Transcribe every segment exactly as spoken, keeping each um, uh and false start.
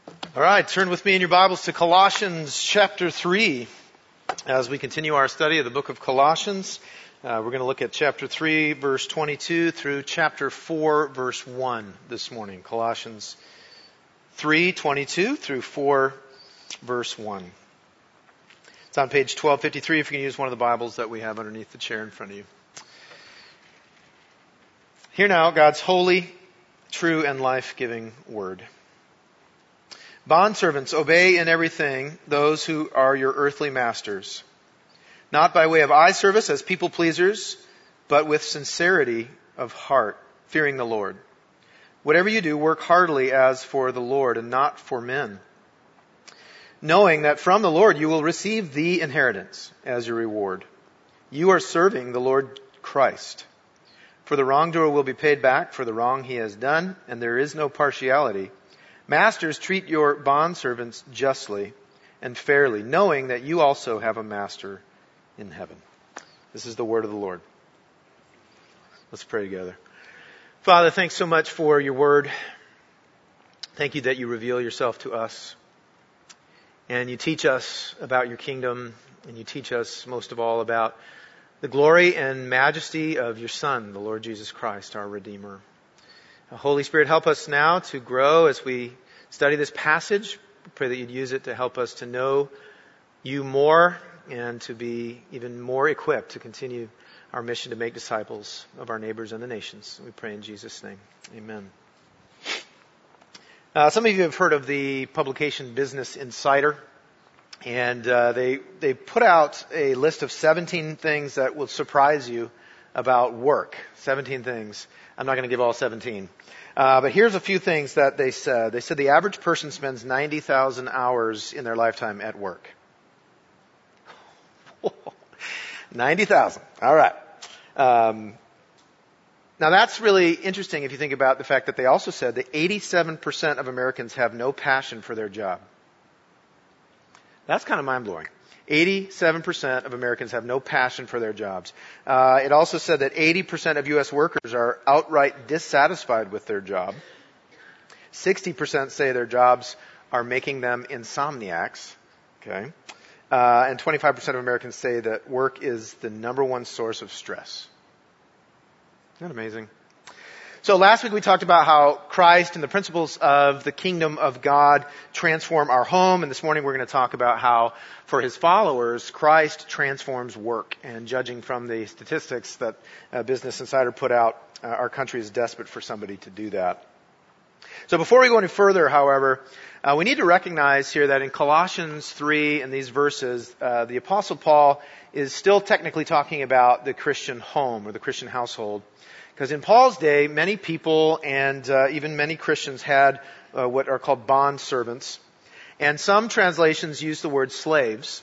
All right, turn with me in your Bibles to Colossians chapter three. As we continue our study of the book of Colossians, uh, we're going to look at chapter three, verse twenty-two through chapter four, verse one this morning. Colossians three, twenty-two through four, verse one. It's on page twelve fifty-three if you can use one of the Bibles that we have underneath the chair in front of you. Hear now God's holy, true, and life-giving word. Bondservants, obey in everything those who are your earthly masters, not by way of eye service as people pleasers, but with sincerity of heart, fearing the Lord. Whatever you do, work heartily as for the Lord and not for men, knowing that from the Lord you will receive the inheritance as your reward. You are serving the Lord Christ. For the wrongdoer will be paid back for the wrong he has done, and there is no partiality. Masters, treat your bondservants justly and fairly, knowing that you also have a master in heaven. This is the word of the Lord. Let's pray together. Father, thanks so much for your word. Thank you that you reveal yourself to us. And you teach us about your kingdom. And you teach us most of all about the glory and majesty of your Son, the Lord Jesus Christ, our Redeemer. Holy Spirit, help us now to grow as we study this passage. We pray that you'd use it to help us to know you more and to be even more equipped to continue our mission to make disciples of our neighbors and the nations. We pray in Jesus' name. Amen. Uh, some of you have heard of the publication Business Insider. And uh, they they put out a list of seventeen things that will surprise you about work. seventeen things. I'm not going to give all seventeen. Uh, but here's a few things that they said. They said the average person spends ninety thousand hours in their lifetime at work. ninety thousand. All right. Um, now that's really interesting if you think about the fact that they also said that eighty-seven percent of Americans have no passion for their job. That's kind of mind-blowing. eighty-seven percent of Americans have no passion for their jobs. Uh, it also said that eighty percent of U S workers are outright dissatisfied with their job. sixty percent say their jobs are making them insomniacs. Okay. Uh, and twenty-five percent of Americans say that work is the number one source of stress. Isn't that amazing? So last week we talked about how Christ and the principles of the kingdom of God transform our home. And this morning we're going to talk about how, for his followers, Christ transforms work. And judging from the statistics that uh, Business Insider put out, uh, our country is desperate for somebody to do that. So before we go any further, however, uh, we need to recognize here that in Colossians three, in these verses, uh, the Apostle Paul is still technically talking about the Christian home or the Christian household. Because in Paul's day, many people and uh, even many Christians had uh, what are called bond servants. And some translations use the word slaves.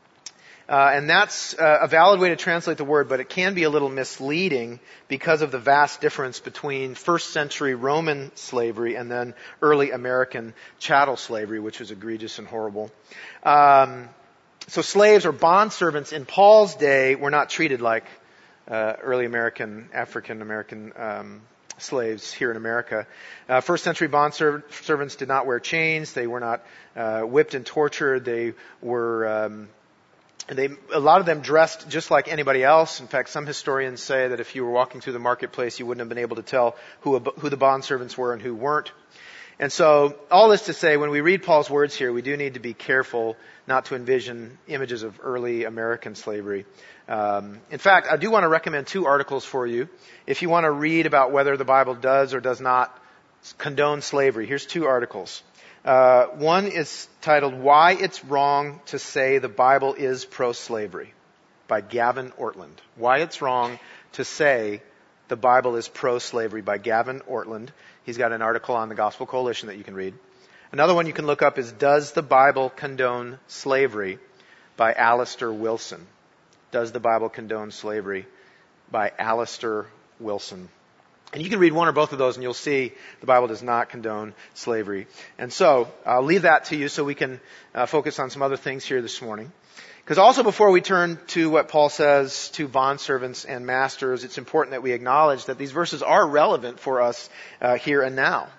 Uh, and that's uh, a valid way to translate the word, but it can be a little misleading because of the vast difference between first century Roman slavery and then early American chattel slavery, which was egregious and horrible. Um, so slaves or bond servants in Paul's day were not treated like Uh, early American, African American um, slaves here in America. Uh, first century bond serv- servants did not wear chains. They were not uh, whipped and tortured. They were, um, they a lot of them dressed just like anybody else. In fact, some historians say that if you were walking through the marketplace, you wouldn't have been able to tell who who the bond servants were and who weren't. And so, all this to say, when we read Paul's words here, we do need to be careful not to envision images of early American slavery. Um, in fact, I do want to recommend two articles for you. If you want to read about whether the Bible does or does not condone slavery, here's two articles. Uh, one is titled, Why It's Wrong to Say the Bible is Pro-Slavery, by Gavin Ortland. Why It's Wrong to Say the Bible is Pro-Slavery, by Gavin Ortland. He's got an article on the Gospel Coalition that you can read. Another one you can look up is Does the Bible Condone Slavery, by Alistair Wilson. Does the Bible Condone Slavery, by Alistair Wilson. And you can read one or both of those and you'll see the Bible does not condone slavery. And so I'll leave that to you so we can uh, focus on some other things here this morning. Because also before we turn to what Paul says to bondservants and masters, it's important that we acknowledge that these verses are relevant for us uh, here and now.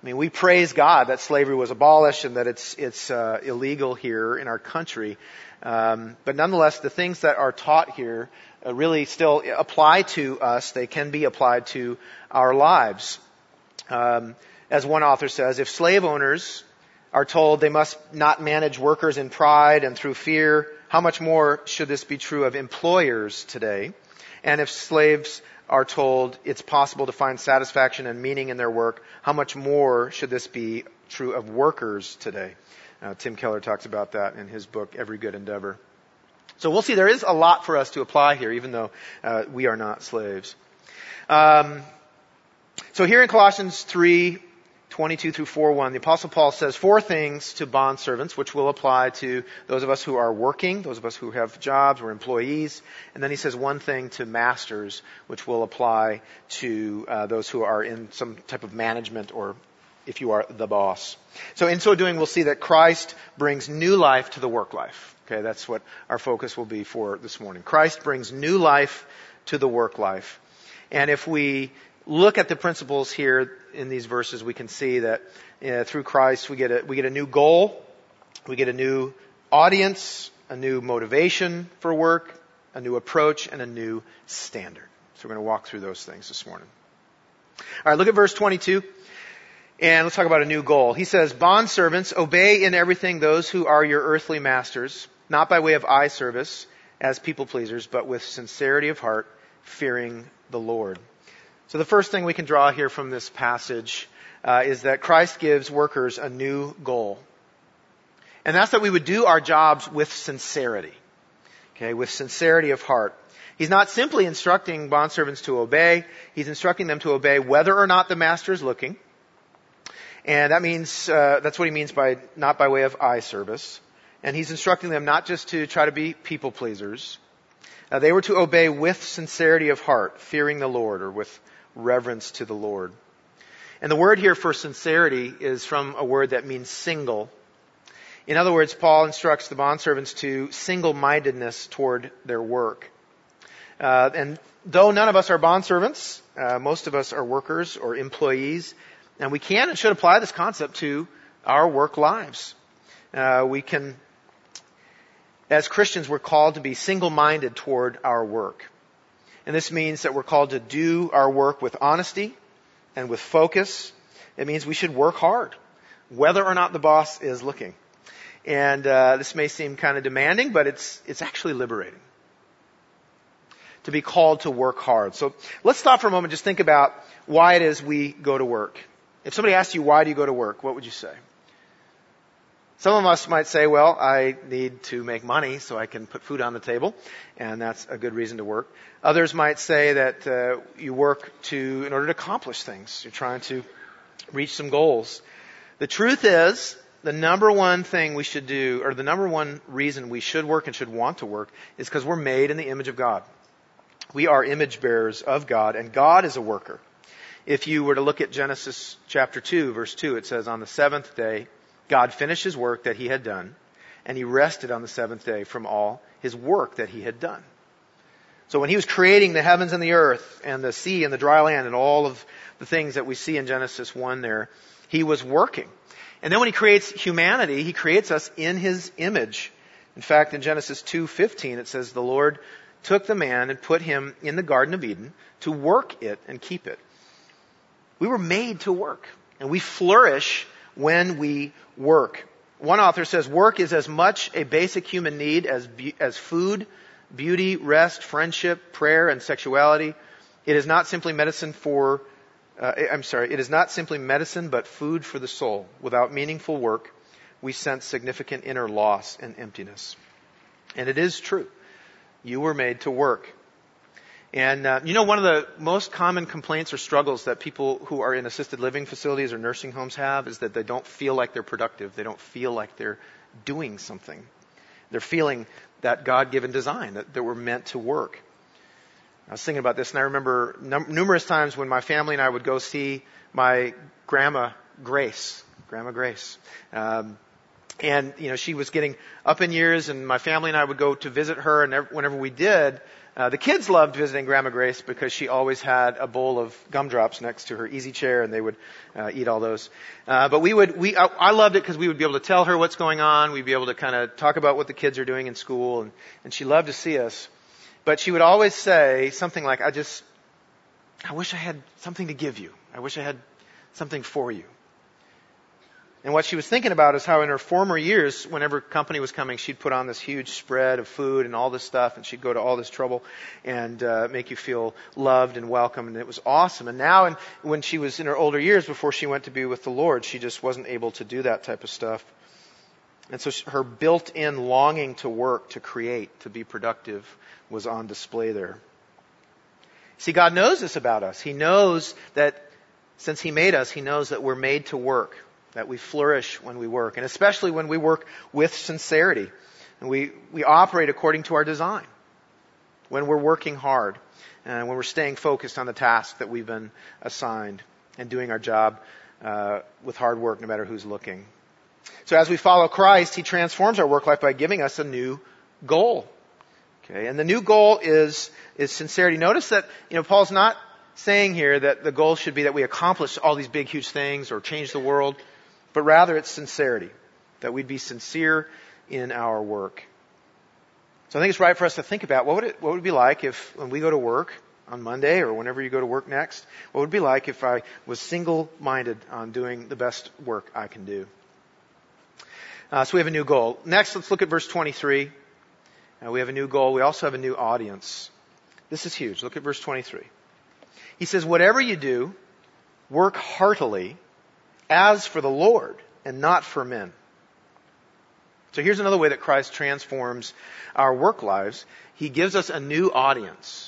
I mean, we praise God that slavery was abolished and that it's it's uh, illegal here in our country. Um, but nonetheless, the things that are taught here uh, really still apply to us. They can be applied to our lives. Um, as one author says, if slave owners are told they must not manage workers in pride and through fear, how much more should this be true of employers today? And if slaves are told it's possible to find satisfaction and meaning in their work, how much more should this be true of workers today? Uh, Tim Keller talks about that in his book, Every Good Endeavor. So we'll see there is a lot for us to apply here, even though uh, we are not slaves. Um, so here in Colossians three, twenty-two through four one, the Apostle Paul says four things to bondservants, which will apply to those of us who are working, those of us who have jobs, we're employees. And then he says one thing to masters, which will apply to uh, those who are in some type of management, or if you are the boss. So in so doing, we'll see that Christ brings new life to the work life. Okay, that's what our focus will be for this morning. Christ brings new life to the work life. And if we look at the principles here in these verses, we can see that uh, through Christ we get a we get a new goal, we get a new audience, a new motivation for work, a new approach, and a new standard. So we're going to walk through those things this morning. All right, look at verse twenty-two, and let's talk about a new goal. He says, "Bondservants, obey in everything those who are your earthly masters, not by way of eye service as people pleasers, but with sincerity of heart, fearing the Lord." So the first thing we can draw here from this passage uh, is that Christ gives workers a new goal. And that's that we would do our jobs with sincerity. Okay, with sincerity of heart. He's not simply instructing bondservants to obey. He's instructing them to obey whether or not the master is looking. And that means, uh, that's what he means by not by way of eye service. And he's instructing them not just to try to be people pleasers. Uh, they were to obey with sincerity of heart, fearing the Lord, or with reverence to the Lord. And the word here for sincerity is from a word that means single. In other words, Paul instructs the bondservants to single-mindedness toward their work. Uh, and though none of us are bondservants, uh, most of us are workers or employees, and we can and should apply this concept to our work lives. Uh, we can, as Christians, we're called to be single-minded toward our work. And this means that we're called to do our work with honesty and with focus. It means we should work hard, whether or not the boss is looking. And uh, this may seem kind of demanding, but it's it's actually liberating to be called to work hard. So let's stop for a moment and just think about why it is we go to work. If somebody asked you, why do you go to work, what would you say? Some of us might say, well, I need to make money so I can put food on the table, and that's a good reason to work. Others might say that uh, you work to in order to accomplish things. You're trying to reach some goals. The truth is, the number one thing we should do, or the number one reason we should work and should want to work, is because we're made in the image of God. We are image bearers of God, and God is a worker. If you were to look at Genesis chapter two, verse two, it says, on the seventh day, God finished his work that he had done, and he rested on the seventh day from all his work that he had done. So when he was creating the heavens and the earth and the sea and the dry land and all of the things that we see in Genesis one there, he was working. And then when he creates humanity, he creates us in his image. In fact, in Genesis two fifteen, it says, the Lord took the man and put him in the Garden of Eden to work it and keep it. We were made to work, and we flourish when we work. One author says work is as much a basic human need as be- as food, beauty, rest, friendship, prayer, and sexuality. It is not simply medicine for, uh, I'm sorry, it is not simply medicine but food for the soul. Without meaningful work, we sense significant inner loss and emptiness. And it is true. You were made to work. And uh, you know, one of the most common complaints or struggles that people who are in assisted living facilities or nursing homes have is that they don't feel like they're productive. They don't feel like they're doing something. They're feeling that God-given design, that, that we're meant to work. I was thinking about this, and I remember num- numerous times when my family and I would go see my grandma Grace, Grandma Grace. Um, And, you know, she was getting up in years, and my family and I would go to visit her, and whenever we did, uh, the kids loved visiting Grandma Grace because she always had a bowl of gumdrops next to her easy chair, and they would uh, eat all those. Uh, but we would, we, I, I loved it because we would be able to tell her what's going on. We'd be able to kind of talk about what the kids are doing in school, and, and she loved to see us. But she would always say something like, I just, I wish I had something to give you. I wish I had something for you. And what she was thinking about is how in her former years, whenever company was coming, she'd put on this huge spread of food and all this stuff, and she'd go to all this trouble and uh, make you feel loved and welcome, and it was awesome. And now, in, when she was in her older years, before she went to be with the Lord, she just wasn't able to do that type of stuff. And so her built-in longing to work, to create, to be productive was on display there. See, God knows this about us. He knows that since He made us, He knows that we're made to work, that we flourish when we work, and especially when we work with sincerity. And we, we operate according to our design. When we're working hard, and when we're staying focused on the task that we've been assigned, and doing our job uh, with hard work, no matter who's looking. So as we follow Christ, He transforms our work life by giving us a new goal. Okay, and the new goal is is sincerity. Notice that, you know, Paul's not saying here that the goal should be that we accomplish all these big, huge things or change the world, but rather it's sincerity, that we'd be sincere in our work. So I think it's right for us to think about what would it what would it be like if when we go to work on Monday or whenever you go to work next, what would it be like if I was single-minded on doing the best work I can do? Uh, so we have a new goal. Next, let's look at verse twenty-three. Uh, we have a new goal. We also have a new audience. This is huge. Look at verse twenty-three. He says, whatever you do, work heartily as for the Lord and not for men. So here's another way that Christ transforms our work lives. He gives us a new audience.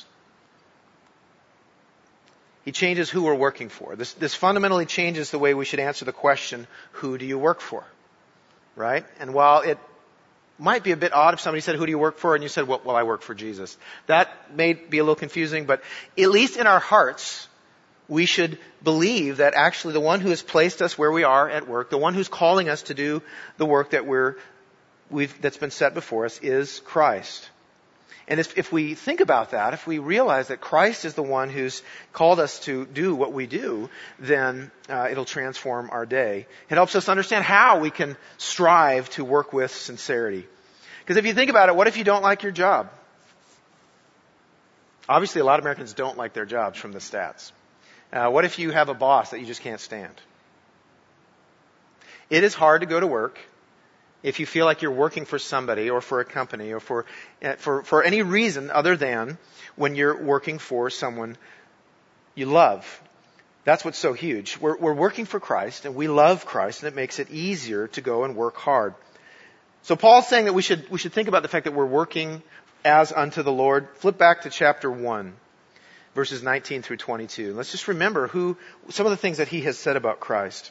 He changes who we're working for. This, this fundamentally changes the way we should answer the question, who do you work for? Right? And while it might be a bit odd if somebody said, who do you work for? And you said, well, well, I work for Jesus. That may be a little confusing, but at least in our hearts, we should believe that actually the one who has placed us where we are at work, the one who's calling us to do the work that we're, we've, that's been set before us is Christ. And if, if we think about that, if we realize that Christ is the one who's called us to do what we do, then uh, it'll transform our day. It helps us understand how we can strive to work with sincerity. Because if you think about it, what if you don't like your job? Obviously, a lot of Americans don't like their jobs from the stats. Uh, what if you have a boss that you just can't stand? It is hard to go to work if you feel like you're working for somebody or for a company or for, for, for any reason other than when you're working for someone you love. That's what's so huge. We're, we're working for Christ and we love Christ, and it makes it easier to go and work hard. So Paul's saying that we should, we should think about the fact that we're working as unto the Lord. Flip back to chapter one, verses nineteen through twenty-two. Let's just remember who, some of the things that he has said about Christ.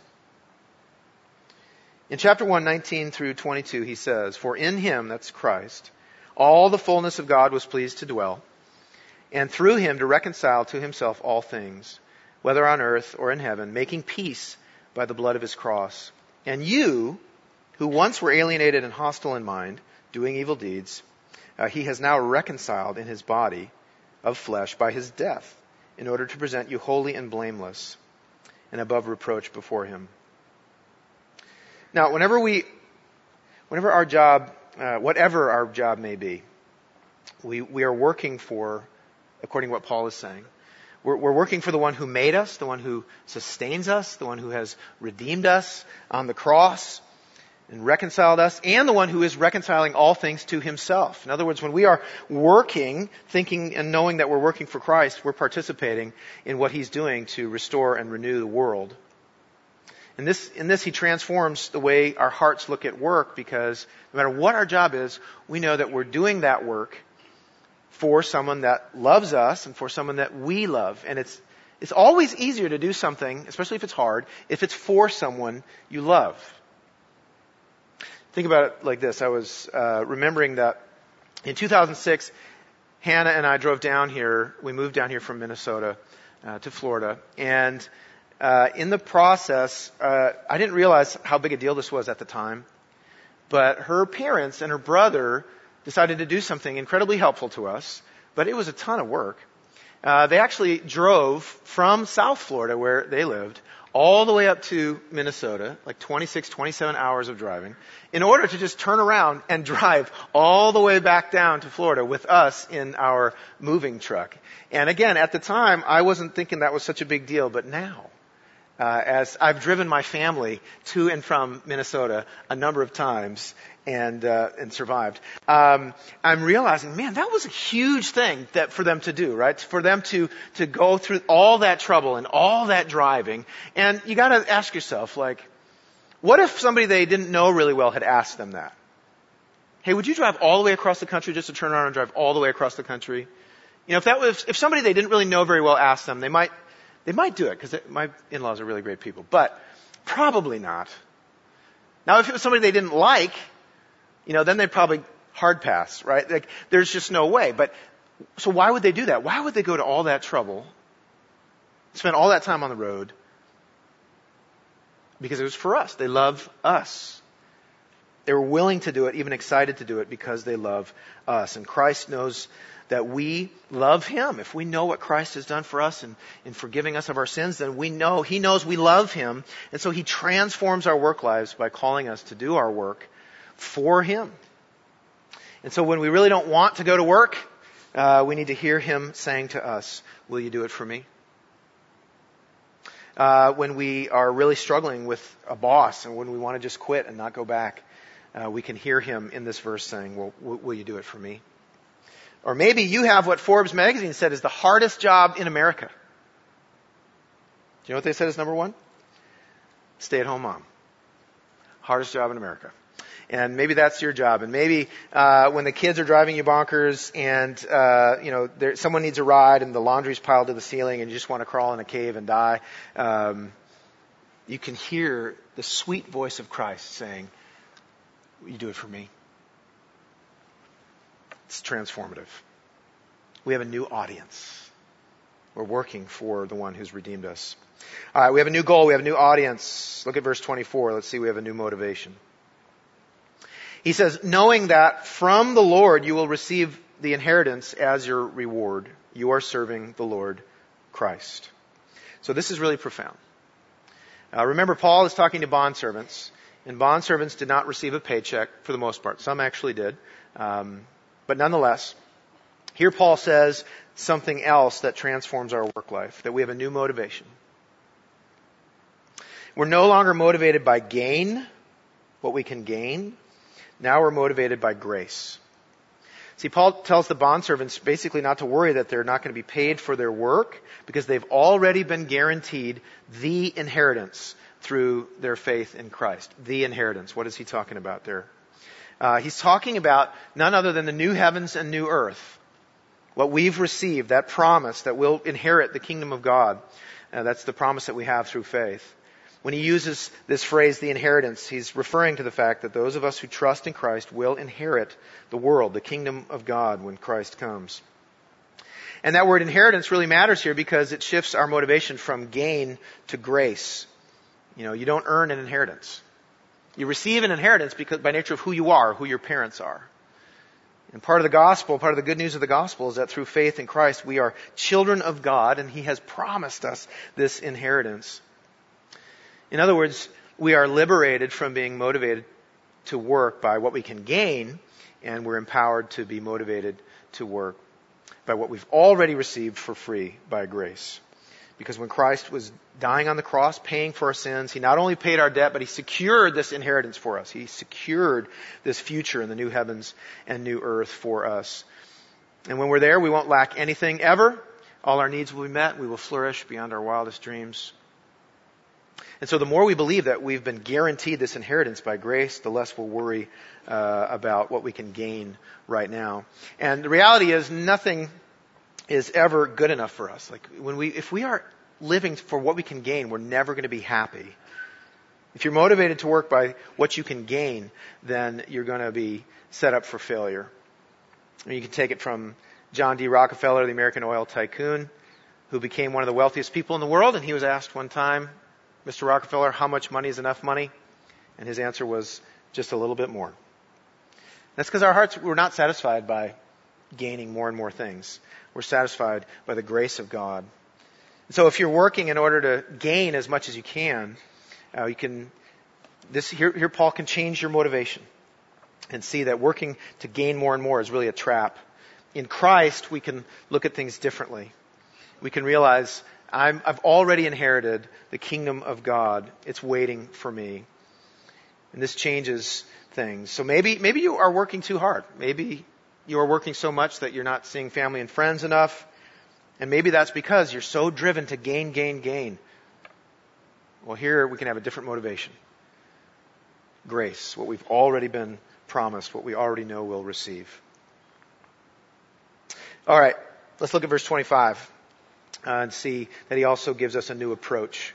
In chapter one, nineteen through twenty-two, he says, for in Him, that's Christ, all the fullness of God was pleased to dwell, and through Him to reconcile to Himself all things, whether on earth or in heaven, making peace by the blood of His cross. And you, who once were alienated and hostile in mind, doing evil deeds, uh, He has now reconciled in His body of flesh by His death, in order to present you holy and blameless and above reproach before Him. Now, whenever we, whenever our job, uh, whatever our job may be, we, we are working for, according to what Paul is saying, we're, we're working for the one who made us, the one who sustains us, the one who has redeemed us on the cross and reconciled us, and the one who is reconciling all things to Himself. In other words, when we are working, thinking and knowing that we're working for Christ, we're participating in what He's doing to restore and renew the world. In this, in this, He transforms the way our hearts look at work, because no matter what our job is, we know that we're doing that work for someone that loves us and for someone that we love. And it's, it's always easier to do something, especially if it's hard, if it's for someone you love. Think about it like this. I was uh, remembering that in two thousand six, Hannah and I drove down here. We moved down here from Minnesota uh, to Florida. And Uh, in the process, uh, I didn't realize how big a deal this was at the time. But her parents and her brother decided to do something incredibly helpful to us, but it was a ton of work. Uh, they actually drove from South Florida, where they lived, all the way up to Minnesota, like twenty-six, twenty-seven hours of driving, in order to just turn around and drive all the way back down to Florida with us in our moving truck. And again, at the time, I wasn't thinking that was such a big deal, but now, uh, as I've driven my family to and from Minnesota a number of times, and uh, and survived, Um, I'm realizing, man, that was a huge thing that for them to do, right? For them to to go through all that trouble and all that driving. And you got to ask yourself, like, what if somebody they didn't know really well had asked them that? Hey, would you drive all the way across the country just to turn around and drive all the way across the country? You know, if that was if somebody they didn't really know very well asked them, they might they might do it, because my in-laws are really great people, but probably not. Now, if it was somebody they didn't like, you know, then they'd probably hard pass, right? Like, there's just no way. But, so why would they do that? Why would they go to all that trouble, spend all that time on the road? Because it was for us. They love us. They were willing to do it, even excited to do it, because they love us. And Christ knows that we love Him. If we know what Christ has done for us in, in forgiving us of our sins, then we know, He knows we love Him. And so He transforms our work lives by calling us to do our work for Him. And so when we really don't want to go to work, uh, we need to hear Him saying to us, will you do it for me? Uh, when we are really struggling with a boss and when we want to just quit and not go back, uh, we can hear Him in this verse saying, well, w- will you do it for me? Or maybe you have what Forbes magazine said is the hardest job in America. Do you know what they said is number one? Stay-at-home mom. Hardest job in America. And maybe that's your job. And maybe uh, when the kids are driving you bonkers and uh, you know there, someone needs a ride and the laundry's piled to the ceiling and you just want to crawl in a cave and die, um, you can hear the sweet voice of Christ saying, will you do it for me? It's transformative. We have a new audience. We're working for the one who's redeemed us. All right, we have a new goal. We have a new audience. Look at verse twenty-four. Let's see, we have a new motivation. He says, knowing that from the Lord you will receive the inheritance as your reward. You are serving the Lord Christ. So this is really profound. Uh, remember, Paul is talking to bondservants, and bondservants did not receive a paycheck for the most part. Some actually did. Um, but nonetheless, here Paul says something else that transforms our work life, that we have a new motivation. We're no longer motivated by gain, what we can gain. Now we're motivated by grace. See, Paul tells the bondservants basically not to worry that they're not going to be paid for their work because they've already been guaranteed the inheritance through their faith in Christ. The inheritance. What is he talking about there? Uh, he's talking about none other than the new heavens and new earth. What we've received, that promise that we'll inherit the kingdom of God. Uh, that's the promise that we have through faith. When he uses this phrase, the inheritance, he's referring to the fact that those of us who trust in Christ will inherit the world, the kingdom of God, when Christ comes. And that word inheritance really matters here because it shifts our motivation from gain to grace. You know, you don't earn an inheritance. You receive an inheritance because by nature of who you are, who your parents are. And part of the gospel, part of the good news of the gospel is that through faith in Christ, we are children of God and He has promised us this inheritance. In other words, we are liberated from being motivated to work by what we can gain, and we're empowered to be motivated to work by what we've already received for free by grace. Because when Christ was dying on the cross, paying for our sins, He not only paid our debt, but He secured this inheritance for us. He secured this future in the new heavens and new earth for us. And when we're there, we won't lack anything ever. All our needs will be met. We will flourish beyond our wildest dreams. And so the more we believe that we've been guaranteed this inheritance by grace, the less we'll worry uh, about what we can gain right now. And the reality is nothing is ever good enough for us. Like when we, if we are living for what we can gain, we're never going to be happy. If you're motivated to work by what you can gain, then you're going to be set up for failure. I mean, you can take it from John D. Rockefeller, the American oil tycoon, who became one of the wealthiest people in the world, and he was asked one time, Mister Rockefeller, how much money is enough money? And his answer was just a little bit more. That's because our hearts, we're not satisfied by gaining more and more things. We're satisfied by the grace of God. So if you're working in order to gain as much as you can, uh, you can, this, here, here Paul can change your motivation and see that working to gain more and more is really a trap. In Christ, we can look at things differently. We can realize I'm, I've already inherited the kingdom of God. It's waiting for me. And this changes things. So maybe, maybe you are working too hard. Maybe you are working so much that you're not seeing family and friends enough. And maybe that's because you're so driven to gain, gain, gain. Well, here we can have a different motivation. Grace, what we've already been promised, what we already know we'll receive. All right, let's look at verse twenty-five uh, and see that he also gives us a new approach.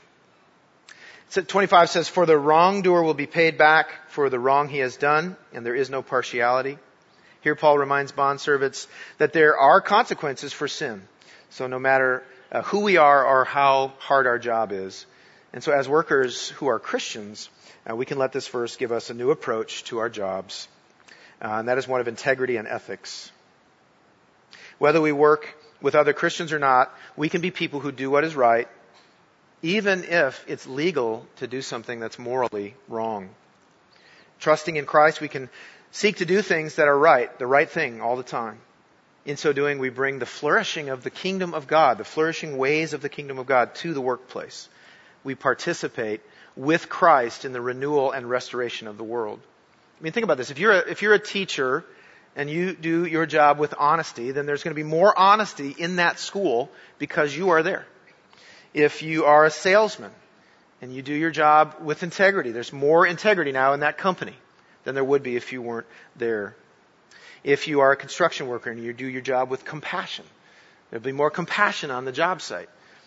So twenty-five says, "For the wrongdoer will be paid back for the wrong he has done, and there is no partiality." Here Paul reminds bondservants that there are consequences for sin. So no matter uh, who we are or how hard our job is. And so as workers who are Christians, uh, we can let this verse give us a new approach to our jobs. Uh, and that is one of integrity and ethics. Whether we work with other Christians or not, we can be people who do what is right, even if it's legal to do something that's morally wrong. Trusting in Christ, we can seek to do things that are right, the right thing all the time. In so doing, we bring the flourishing of the kingdom of God, the flourishing ways of the kingdom of God to the workplace. We participate with Christ in the renewal and restoration of the world. I mean, think about this. If you're a, if you're a teacher and you do your job with honesty, then there's going to be more honesty in that school because you are there. If you are a salesman and you do your job with integrity, there's more integrity now in that company than there would be if you weren't there. If you are a construction worker and you do your job with compassion, there'll be more compassion on the job site.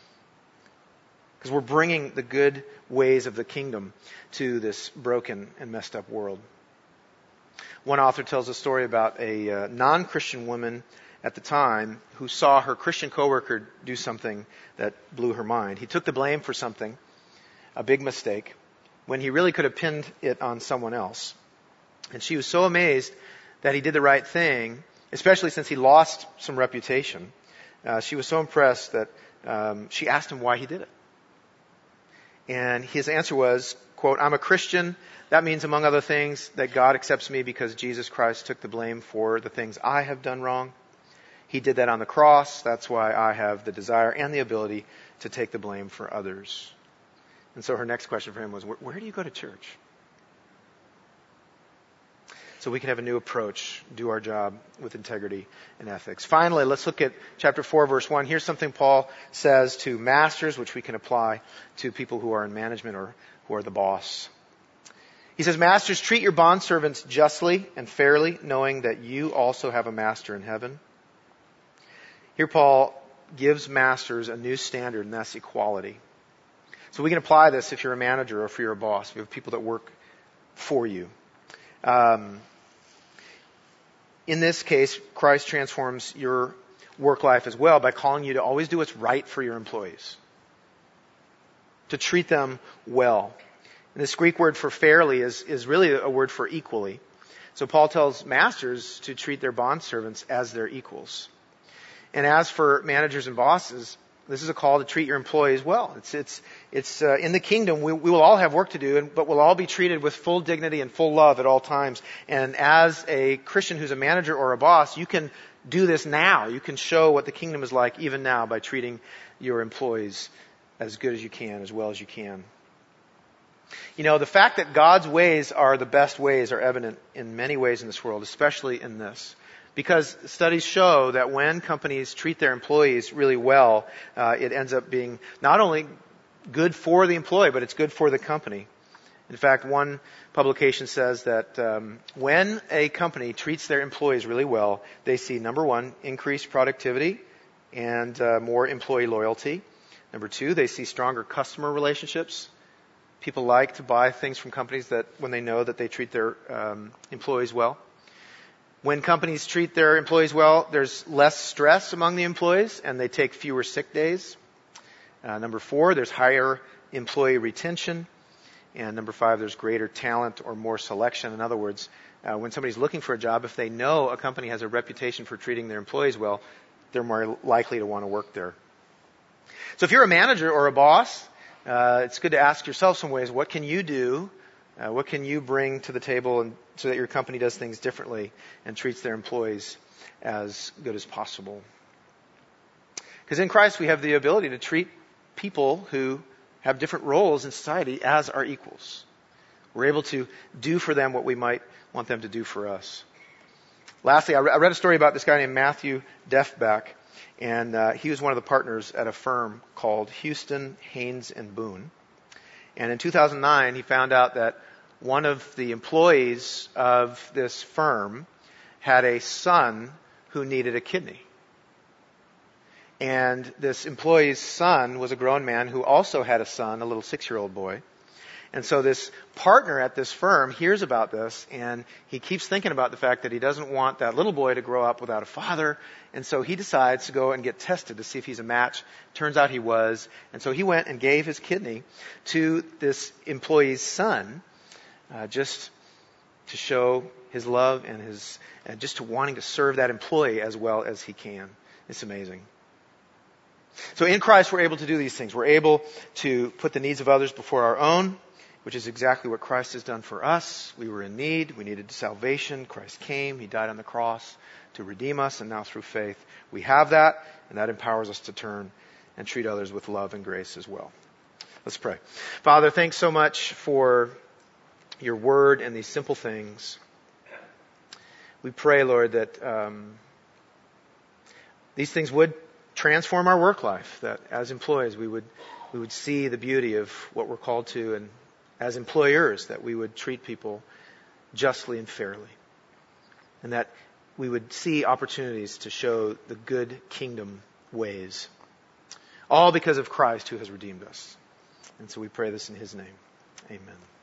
Because we're bringing the good ways of the kingdom to this broken and messed up world. One author tells a story about a uh, non-Christian woman at the time who saw her Christian coworker do something that blew her mind. He took the blame for something, a big mistake, when he really could have pinned it on someone else. And she was so amazed that he did the right thing, especially since he lost some reputation. Uh, she was so impressed that um, she asked him why he did it. And his answer was, quote, "I'm a Christian. That means, among other things, that God accepts me because Jesus Christ took the blame for the things I have done wrong. He did that on the cross. That's why I have the desire and the ability to take the blame for others." And so her next question for him was, where, where do you go to church? So we can have a new approach, do our job with integrity and ethics. Finally, let's look at chapter four, verse one. Here's something Paul says to masters, which we can apply to people who are in management or who are the boss. He says, "Masters, treat your bondservants justly and fairly, knowing that you also have a master in heaven." Here Paul gives masters a new standard, and that's equality. So we can apply this if you're a manager or if you're a boss. We have people that work for you. Um, in this case, Christ transforms your work life as well by calling you to always do what's right for your employees, to treat them well. And this Greek word for fairly is, is really a word for equally. So Paul tells masters to treat their bondservants as their equals. And as for managers and bosses, this is a call to treat your employees well. It's it's it's uh, in the kingdom. We, we will all have work to do, and, but we'll all be treated with full dignity and full love at all times. And as a Christian who's a manager or a boss, you can do this now. You can show what the kingdom is like even now by treating your employees as good as you can, as well as you can. You know, the fact that God's ways are the best ways are evident in many ways in this world, especially in this. Because studies show that when companies treat their employees really well, uh, it ends up being not only good for the employee, but it's good for the company. In fact, one publication says that um, when a company treats their employees really well, they see, number one, increased productivity and uh, more employee loyalty. Number two, they see stronger customer relationships. People like to buy things from companies that when they know that they treat their um, employees well. When companies treat their employees well, there's less stress among the employees and they take fewer sick days. Uh, number four, there's higher employee retention. And number five, there's greater talent or more selection. In other words, uh, when somebody's looking for a job, if they know a company has a reputation for treating their employees well, they're more likely to want to work there. So if you're a manager or a boss, uh, it's good to ask yourself some ways, what can you do? Uh, what can you bring to the table and so that your company does things differently and treats their employees as good as possible? Because in Christ we have the ability to treat people who have different roles in society as our equals. We're able to do for them what we might want them to do for us. Lastly, I read a story about this guy named Matthew Defbeck, and uh, he was one of the partners at a firm called Houston, Haynes and Boone. And in two thousand nine, he found out that one of the employees of this firm had a son who needed a kidney. And this employee's son was a grown man who also had a son, a little six-year-old boy. And so this partner at this firm hears about this, and he keeps thinking about the fact that he doesn't want that little boy to grow up without a father. And so he decides to go and get tested to see if he's a match. Turns out he was. And so he went and gave his kidney to this employee's son, uh, just to show his love and his, and just to wanting to serve that employee as well as he can. It's amazing. So in Christ, we're able to do these things. We're able to put the needs of others before our own, which is exactly what Christ has done for us. We were in need. We needed salvation. Christ came. He died on the cross to redeem us. And now through faith, we have that. And that empowers us to turn and treat others with love and grace as well. Let's pray. Father, thanks so much for your word and these simple things. We pray, Lord, that um, these things would transform our work life, that as employees we would we would see the beauty of what we're called to, and as employers that we would treat people justly and fairly, and that we would see opportunities to show the good kingdom ways, all because of Christ who has redeemed us. And so we pray this in His name. Amen.